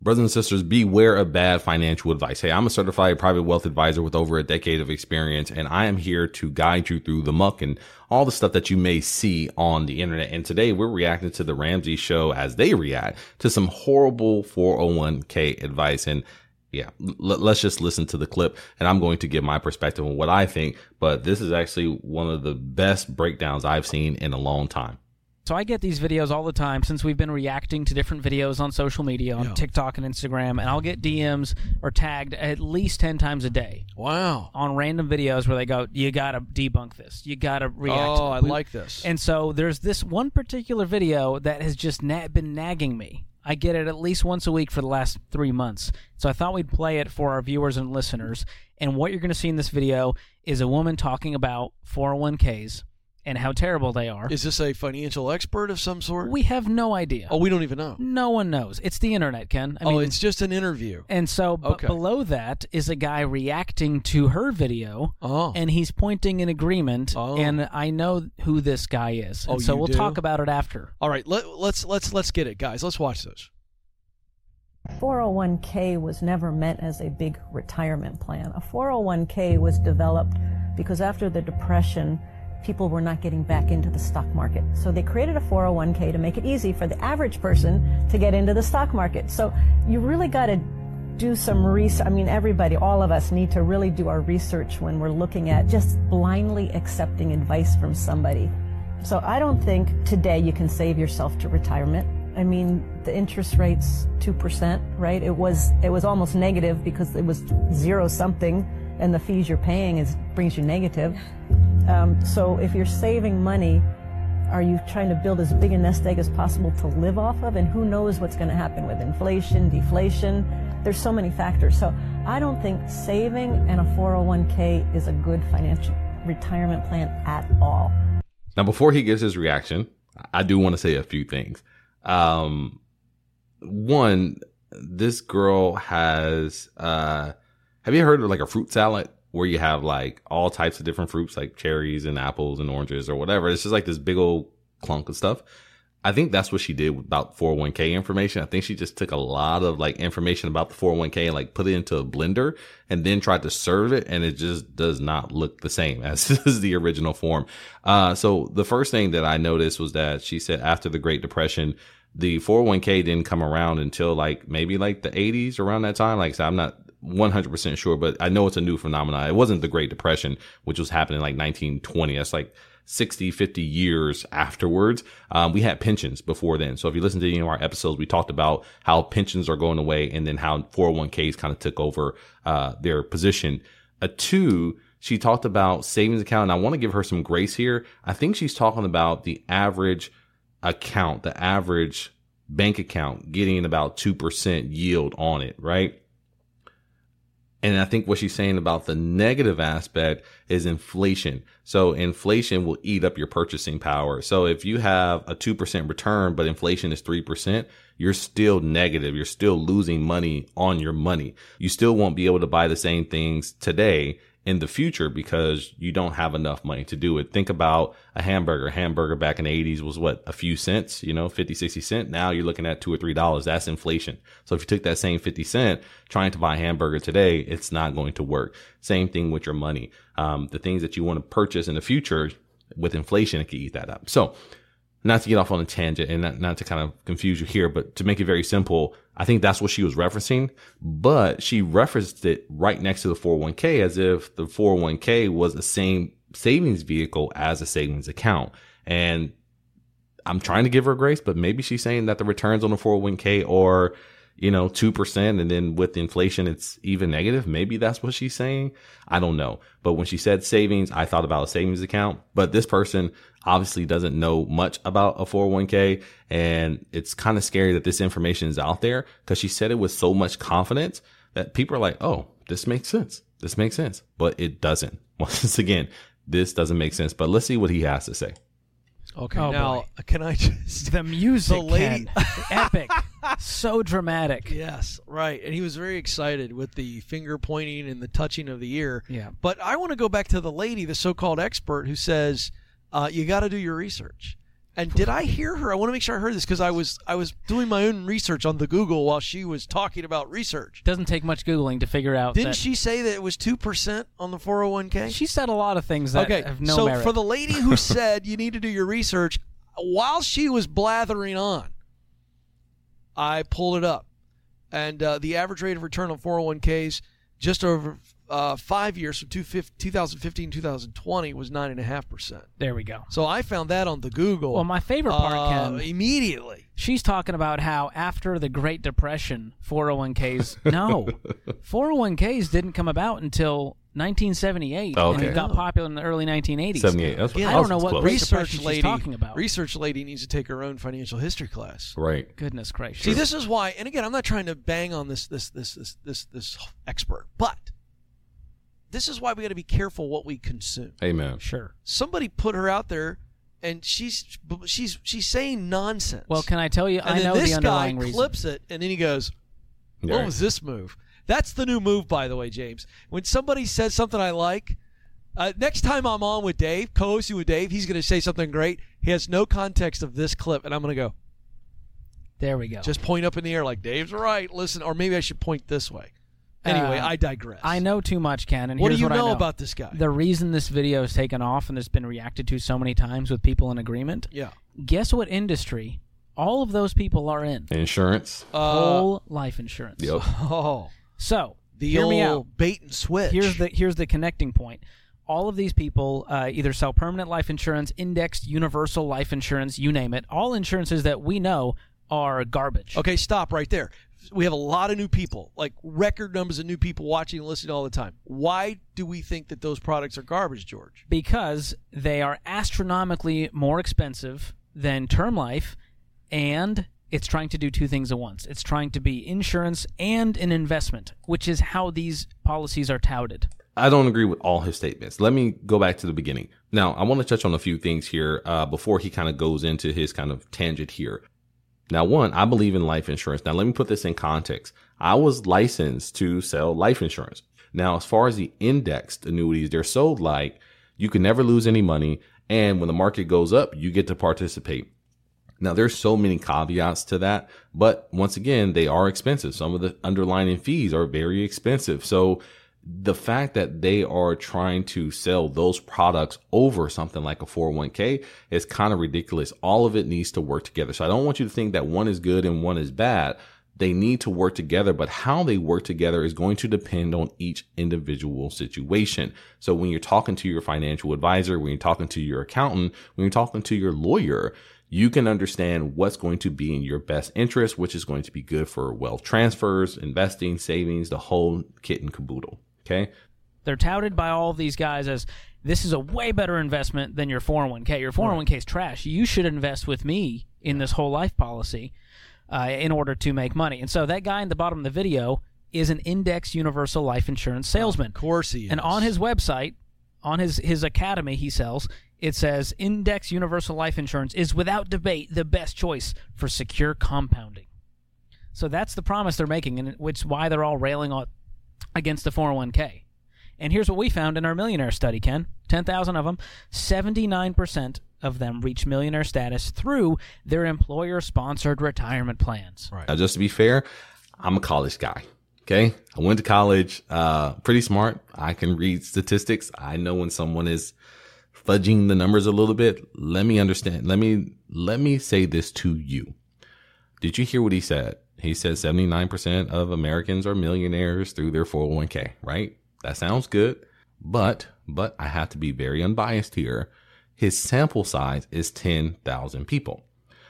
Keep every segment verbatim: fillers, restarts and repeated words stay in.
Brothers and sisters, beware of bad financial advice. Hey, I'm a certified private wealth advisor with over a decade of experience, and I am here to guide you through the muck and all the stuff that you may see on the internet. And today we're reacting to the Ramsey Show as they react to some horrible four oh one k advice. And yeah, l- let's just listen to the clip, and I'm going to give my perspective on what I think. But this is actually one of the best breakdowns I've seen in a long time. So I get these videos all the time since we've been reacting to different videos on social media, on yeah. TikTok and Instagram, and I'll get D Ms or tagged at least ten times a day. Wow. On random videos where they go, you got to debunk this. You got to react oh, to it. Oh, I like this. And so there's this one particular video that has just na- been nagging me. I get it at least once a week for the last three months. So I thought we'd play it for our viewers and listeners. And what you're going to see in this video is a woman talking about four oh one k's. And how terrible they are. Is this a financial expert of some sort? We have no idea. Oh, we don't even know. No one knows. It's the internet, Ken. I oh, mean, it's just an interview. And so b- okay. below that is a guy reacting to her video, oh. and he's pointing in agreement, oh. and I know who this guy is. And oh, so you we'll do? talk about it after. All right, let, let's let's let's get it, guys. Let's watch this. four oh one k was never meant as a big retirement plan. A four oh one k was developed because after the Depression, people were not getting back into the stock market. So they created a four oh one k to make it easy for the average person to get into the stock market. So you really got to do some research. I mean, everybody, all of us need to really do our research when we're looking at just blindly accepting advice from somebody. So I don't think today you can save yourself to retirement. I mean, the interest rate's two percent, right? It was, it was almost negative because it was zero something, and the fees you're paying is brings you negative. Um, so if you're saving money, are you trying to build as big a nest egg as possible to live off of? And who knows what's going to happen with inflation, deflation? There's so many factors. So I don't think saving and a four oh one k is a good financial retirement plan at all. Now, before he gives his reaction, I do want to say a few things. Um, one, this girl has, uh, have you heard of like a fruit salad? Where you have like all types of different fruits, like cherries and apples and oranges or whatever. It's just like this big old clunk of stuff. I think that's what she did about four oh one k information. I think she just took a lot of like information about the four oh one k and like put it into a blender and then tried to serve it. And it just does not look the same as the original form. Uh, so the first thing that I noticed was that she said after the Great Depression, the four oh one k didn't come around until like maybe like the eighties, around that time. Like I said, I'm not one hundred percent sure, but I know it's a new phenomenon. It wasn't the Great Depression, which was happening like nineteen twenty. That's like sixty, fifty years afterwards. Um, we had pensions before then. So if you listen to any of our episodes, we talked about how pensions are going away and then how four oh one k's kind of took over uh, their position. A two, she talked about savings account, and I want to give her some grace here. I think she's talking about the average account, the average bank account getting about two percent yield on it, right? And I think what she's saying about the negative aspect is inflation. So inflation will eat up your purchasing power. So if you have a two percent return, but inflation is three percent, you're still negative. You're still losing money on your money. You still won't be able to buy the same things today in the future because you don't have enough money to do it. Think about a hamburger. A hamburger back in the eighties was what, a few cents, you know, fifty, sixty cent. Now you're looking at two or three dollars. That's inflation. So if you took that same fifty cent trying to buy a hamburger today, it's not going to work. Same thing with your money. Um, the things that you want to purchase in the future with inflation, it can eat that up. So not to get off on a tangent and not, not to kind of confuse you here, but to make it very simple, I think that's what she was referencing, but she referenced it right next to the four oh one k as if the four oh one k was the same savings vehicle as a savings account. And I'm trying to give her grace, but maybe she's saying that the returns on the four oh one k are, you know, two percent. And then with inflation, it's even negative. Maybe that's what she's saying. I don't know. But when she said savings, I thought about a savings account, but this person obviously doesn't know much about a four oh one k. And it's kind of scary that this information is out there because she said it with so much confidence that people are like, oh, this makes sense. This makes sense, but it doesn't. Once again, this doesn't make sense, but let's see what he has to say. Okay, oh, now boy. Can I just the music, the lady, Ken. Epic, so dramatic. Yes, right. And he was very excited with the finger pointing and the touching of the ear. Yeah. But I want to go back to the lady, the so-called expert, who says uh, you got to do your research. And did I hear her? I want to make sure I heard this because I was I was doing my own research on the Google while she was talking about research. Doesn't take much Googling to figure out Didn't that she say that it was two percent on the four oh one k? she said a lot of things that Okay, have no so merit. for the lady who said you need to do your research, while she was blathering on, I pulled it up. And uh, the average rate of return on four oh one k's just over uh, five years from two thousand fifteen to two thousand twenty was nine point five percent. There we go. So I found that on the Google. Well, my favorite part, uh, Ken, immediately. she's talking about how after the Great Depression, four oh one k's, no, four oh one k's didn't come about until nineteen seventy-eight, Oh, and okay. it got popular in the early nineteen eighties. seventy-eight. That's what Yeah, I I don't was know what close. Great Research Depression she's lady, talking about. research lady needs to take her own financial history class. Right. Goodness gracious. See, this is why, and again, I'm not trying to bang on this this this this this this expert, but this is why we got to be careful what we consume. Amen. Sure. Somebody put her out there, and she's she's she's saying nonsense. Well, can I tell you, and I then know this the underlying guy reason. clips it, and then he goes, "What Right. was this move?" That's the new move, by the way, James. When somebody says something I like, uh, next time I'm on with Dave, co-hosting with Dave, he's going to say something great. He has no context of this clip, and I'm going to go, There we go. just point up in the air like, Dave's right, listen, or maybe I should point this way. Anyway, Uh, I digress. I know too much, Ken, and What do here's you what I know know about this guy? The reason this video is taken off and has been reacted to so many times with people in agreement, Yeah. guess what industry all of those people are in? Insurance. Uh, Whole life insurance. Yep. oh, So, the hear old me out. bait and switch. Here's the here's the connecting point. All of these people uh, either sell permanent life insurance, indexed, universal life insurance, you name it. All insurances that we know are garbage. Okay, stop right there. We have a lot of new people, like record numbers of new people watching and listening all the time. Why do we think that those products are garbage, George? Because they are astronomically more expensive than term life, and it's trying to do two things at once. It's trying to be insurance and an investment, which is how these policies are touted. I don't agree with all his statements. Let me go back to the beginning. Now, I want to touch on a few things here uh, before he kind of goes into his kind of tangent here. Now, one, I believe in life insurance. Now, let me put this in context. I was licensed to sell life insurance. Now, as far as the indexed annuities, they're sold like you can never lose any money. And when the market goes up, you get to participate. Now, there's so many caveats to that. But once again, they are expensive. Some of the underlying fees are very expensive. So the fact that they are trying to sell those products over something like a four oh one k is kind of ridiculous. All of it needs to work together. So I don't want you to think that one is good and one is bad. They need to work together, but how they work together is going to depend on each individual situation. So when you're talking to your financial advisor, when you're talking to your accountant, when you're talking to your lawyer, you can understand what's going to be in your best interest, which is going to be good for wealth transfers, investing, savings, the whole kit and caboodle. Okay. They're touted by all of these guys as this is a way better investment than your four oh one k. Your four oh one k is trash. You should invest with me in this whole life policy uh, in order to make money. And so that guy in the bottom of the video is an index universal life insurance salesman. Of course he is. And on his website, on his, his academy he sells, it says index universal life insurance is without debate the best choice for secure compounding. So that's the promise they're making, and which is why they're all railing on against the four oh one k. And here's what we found in our millionaire study, Ken. ten thousand of them, seventy-nine percent of them reach millionaire status through their employer-sponsored retirement plans. Right. Now, just to be fair, I'm a college guy. Okay. I went to college, uh, pretty smart. I can read statistics. I know when someone is fudging the numbers a little bit. Let me understand. Let me, let me say this to you. Did you hear what he said? He said seventy-nine percent of Americans are millionaires through their four oh one k, right? That sounds good. But, but I have to be very unbiased here. His sample size is ten thousand people.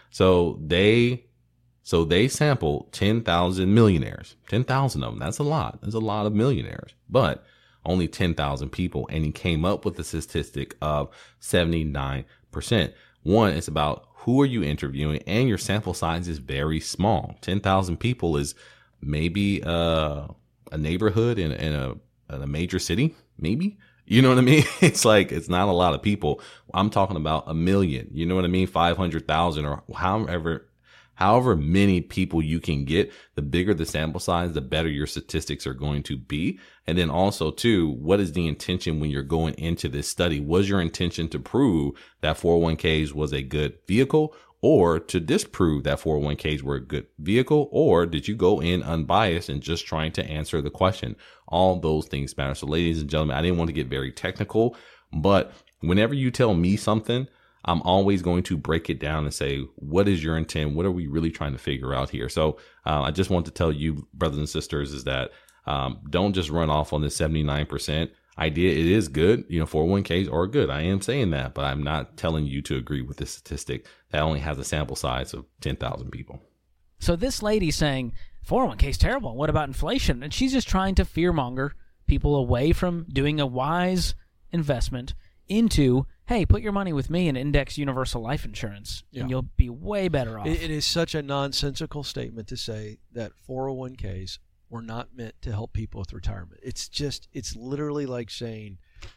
So they, so they sampled ten thousand millionaires, ten thousand of them. That's a lot. That's a lot of millionaires, but only ten thousand people. And he came up with a statistic of seventy-nine percent. One, it's about who are you interviewing, and your sample size is very small. ten thousand people is maybe uh, a neighborhood in, in a, in a major city, maybe. You know what I mean? It's like, it's not a lot of people. I'm talking about a million. You know what I mean? five hundred thousand or however, however many people you can get, the bigger the sample size, the better your statistics are going to be. And then also too, what is the intention when you're going into this study? Was your intention to prove that four oh one k's was a good vehicle, or to disprove that four oh one k's were a good vehicle? Or did you go in unbiased and just trying to answer the question? All those things matter. So ladies and gentlemen, I didn't want to get very technical, but whenever you tell me something, I'm always going to break it down and say, what is your intent? What are we really trying to figure out here? So uh, I just want to tell you, brothers and sisters, is that um, don't just run off on this seventy-nine percent idea. It is good. You know, four oh one k's are good. I am saying that, but I'm not telling you to agree with this statistic that only has a sample size of ten thousand people. So this lady's saying four oh one k's terrible. What about inflation? And she's just trying to fearmonger people away from doing a wise investment into, hey, put your money with me in index universal life insurance, Yeah. and you'll be way better off. It, it is such a nonsensical statement to say that four oh one k's were not meant to help people with retirement. It's just, it's literally like saying,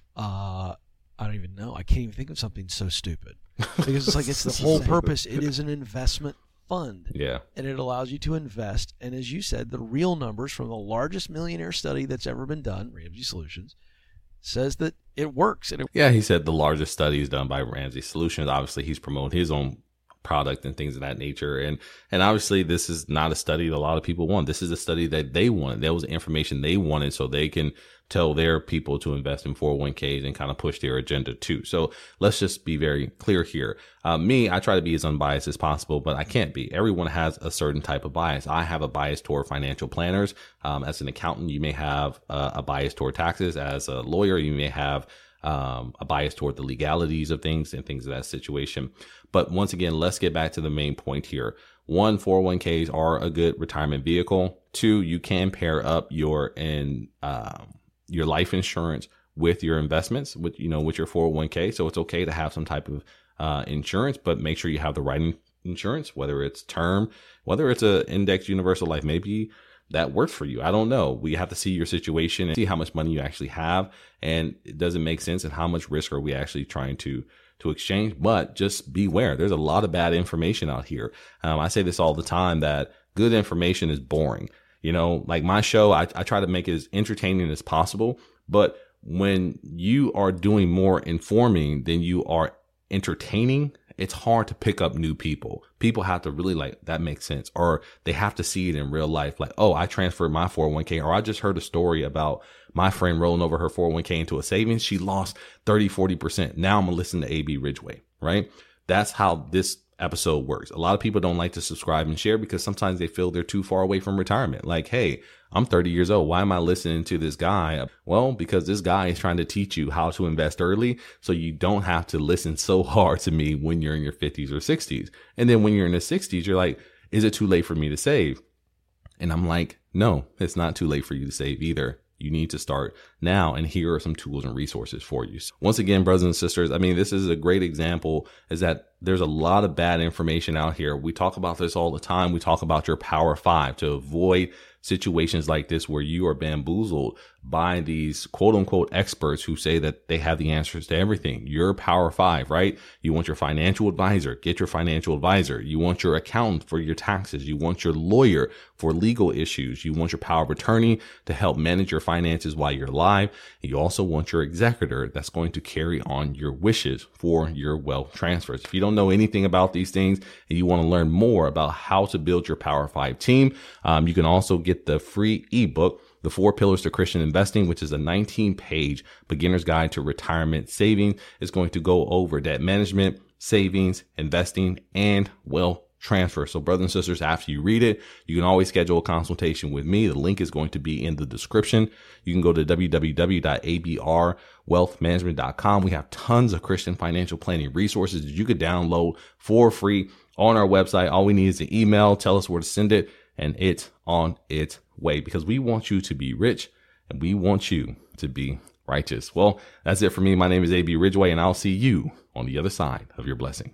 uh, I don't even know. I can't even think of something so stupid. Because it's like, it's the whole purpose. It is an investment fund. Yeah. And it allows you to invest. And as you said, the real numbers from the largest millionaire study that's ever been done, Ramsey Solutions, says that it works. And it Yeah, he said the largest study is done by Ramsey Solutions. Obviously, he's promoting his own product and things of that nature. And and obviously, this is not a study that a lot of people want. This is a study that they wanted. That was the information they wanted so they can tell their people to invest in four oh one k's and kind of push their agenda too. So let's just be very clear here. Uh, me, I try to be as unbiased as possible, but I can't be. Everyone has a certain type of bias. I have a bias toward financial planners. Um, as an accountant, you may have uh, a bias toward taxes. As a lawyer, you may have um, a bias toward the legalities of things and things of that situation. But once again, let's get back to the main point here. One, four oh one k's are a good retirement vehicle. Two, you can pair up your in um, your life insurance with your investments, with you know with your four oh one k. So it's okay to have some type of uh, insurance, but make sure you have the right in- insurance, whether it's term, whether it's a index universal life. Maybe that works for you. I don't know. We have to see your situation and see how much money you actually have, and it doesn't make sense, and how much risk are we actually trying to to exchange. But just beware. There's a lot of bad information out here. Um, I say this all the time, that good information is boring. You know, like my show, I, I try to make it as entertaining as possible. But when you are doing more informing than you are entertaining, it's hard to pick up new people. People have to really like, that makes sense. Or they have to see it in real life. Like, oh, I transferred my four oh one k, or I just heard a story about my friend rolling over her four oh one k into a savings. She lost thirty, forty percent. Now I'm going to listen to A B Ridgeway, right? That's how this episode works. A lot of people don't like to subscribe and share because sometimes they feel they're too far away from retirement. Like, hey, I'm thirty years old. Why am I listening to this guy? Well, because this guy is trying to teach you how to invest early so you don't have to listen so hard to me when you're in your fifties or sixties. And then when you're in the sixties, you're like, is it too late for me to save? And I'm like, no, it's not too late for you to save either. You need to start now, and here are some tools and resources for you. Once again, brothers and sisters, I mean, this is a great example, is that there's a lot of bad information out here. We talk about this all the time. We talk about your power five to avoid situations like this where you are bamboozled by these quote unquote experts who say that they have the answers to everything. Your power five, right? You want your financial advisor, get your financial advisor. You want your accountant for your taxes. You want your lawyer for legal issues. You want your power of attorney to help manage your finances while you're alive. And you also want your executor that's going to carry on your wishes for your wealth transfers. If you don't know anything about these things and you want to learn more about how to build your Power Five team, um, you can also get the free ebook, The Four Pillars to Christian Investing, which is a nineteen page beginner's guide to retirement saving. It's going to go over debt management, savings, investing, and wealth transfer. So brothers and sisters, after you read it, you can always schedule a consultation with me. The link is going to be in the description. You can go to w w w dot a b r wealth management dot com. We have tons of Christian financial planning resources that you could download for free on our website. All we need is an email. Tell us where to send it, and it's on its way, because we want you to be rich and we want you to be righteous. Well, that's it for me. My name is A B Ridgeway, and I'll see you on the other side of your blessing.